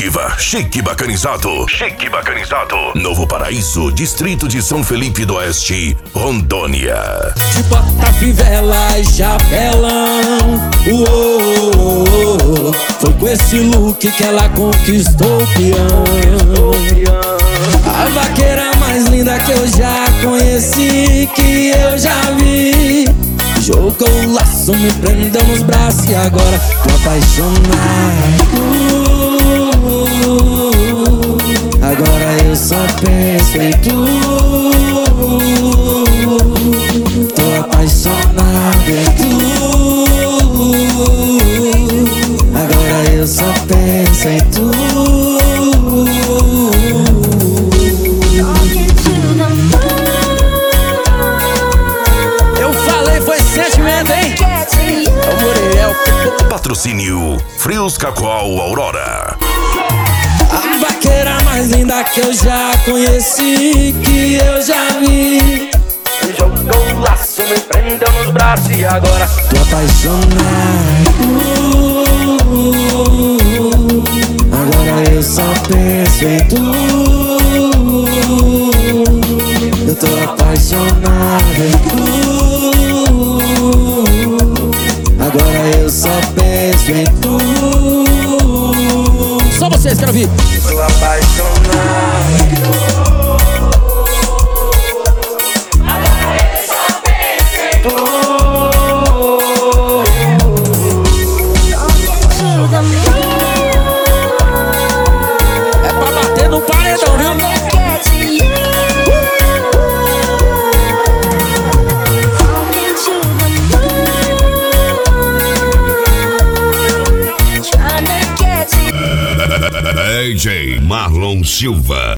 Ativa, Chique Bacanizado. Chique Bacanizado. Novo Paraíso, Distrito de São Felipe do Oeste, Rondônia. De bota, fivela e chapelão. Uou, foi com esse look que ela conquistou o peão. A vaqueira mais linda que eu já conheci, que eu já vi. Jogou o laço, me prendeu nos braços e agora tô apaixonado. Agora eu só penso em tu. Tô apaixonado em tu. Agora eu só penso em tu. Patrocínio Frios Cacau Aurora. A vaqueira mais linda que eu já conheci, que eu já vi. Jogou o laço, me prendeu nos braços e agora tô apaixonado. Agora eu só penso em tu. Eu tô apaixonado em tu. Agora eu só penso em tu. Só vocês, quero ouvir. Tô apaixonado em tu. Agora eu só penso em tu. É pra bater no paredão, viu? DJ Marlon Silva.